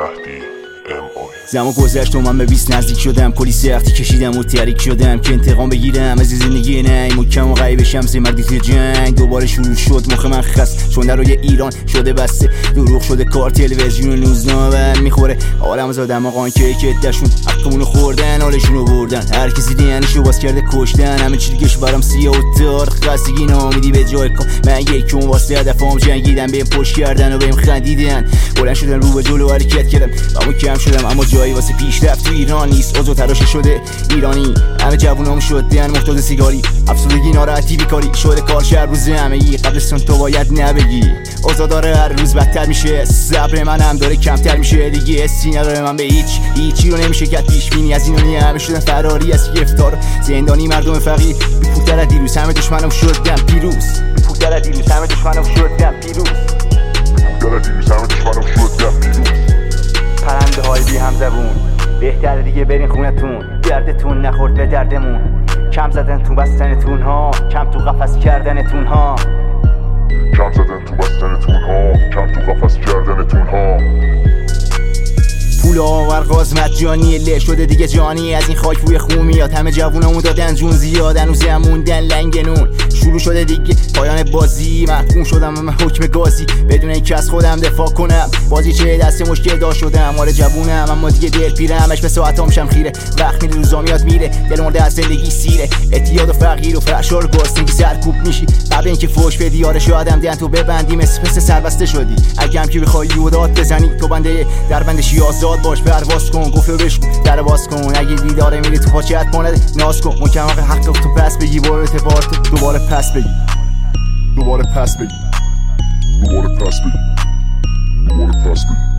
زمان گذشت و من به 20 نزدیک شدم، کلی سختی کشیدم و تحریک شدم که انتقام بگیرم از زندگی نیم و کم و غیب شمس مردی توی جنگ. دوباره شروع شد مخ من خست چون درای ایران شده بسته، دروغ شده کار تلویزیون و روزنامه میخوره عالم زادم آقان که کتشون حقمونو خوردن حالشونو بردن، هر کسی دهنشو باز کرده کشتن، همه چیزش برام سیاه و تار خستگی نامیدی به جای کام. من یکم واسه هدفام جنگیدم، بهم پشت کردن و بهم خندیدن، بلند شدن رو به جلو حرکت کردم اما کم شدم، اما جایی واسه پیشرفت تو ایران نیست. اوضاع تراشه شده ایرانی، همه جوونام شدن محتاج سیگاری، افسردگی ناراحتی بیکاری شده کار شب روز همگی، قبلستون تو باید نبگی. اوضاع داره هر روز بدتر میشه، صبر منم داره کمتر میشه دیگه، حسی نداره من به هیچی رو نمیشه کرد پیش بینی. از اینونی همه شدن فراری از گرفتار زندانی، مردم فقیر بیپولتر دیروز، همه دشمنم شدن پیروز، بیپولتر دیروز همه دشمنم شدن پیروز، بیپولتر دیروز همه دشمنم شدن پیروز. پرنده های بی هم زبون بهتره دیگه برین خونتون، دردتون نخورد به دردمون، کم زدن تو بستنتون ها، کم تو قفس کردنتون ها، کم زدن تو بستنتون ها، کم تو قفس کردنتون ها. پول آور قازمت جانی له شده دیگه جانی، از این خاک بوی خون میاد، همه جوونامون دادن جون زیاد، هنوز موندن لنگ نون. شروع شده دیگه پایان بازی، محکوم شدم من حکم گازی، بدون اینکه از خودم دفاع کنم، بازی چه دست مشکل دار شدم، آره جوونم اما دیگه دل پیرمش به ساعتام شم خیره، وقت میره روزا میاد میره، دل مرده از زندگی سیره، اعتیاد و فقیر و فحشا و گرسنگی سرکوب میشی، قبل اینکه فوش بدی آره شادم دهن تو ببندی مثل سربسته شدی، اگه هم که بخوای داد بزنی تو بنده در بندشی آزاد باش، پرواز کن گفته بشکن در باز کن، اگه دیداره میری تو پاچت ماند ناز کن، ممکن حق تو پس بگی، برو اعتبار تو دوباره پس بگی، دوباره پس بگی، دوباره پس بگی، دوباره پس بگی.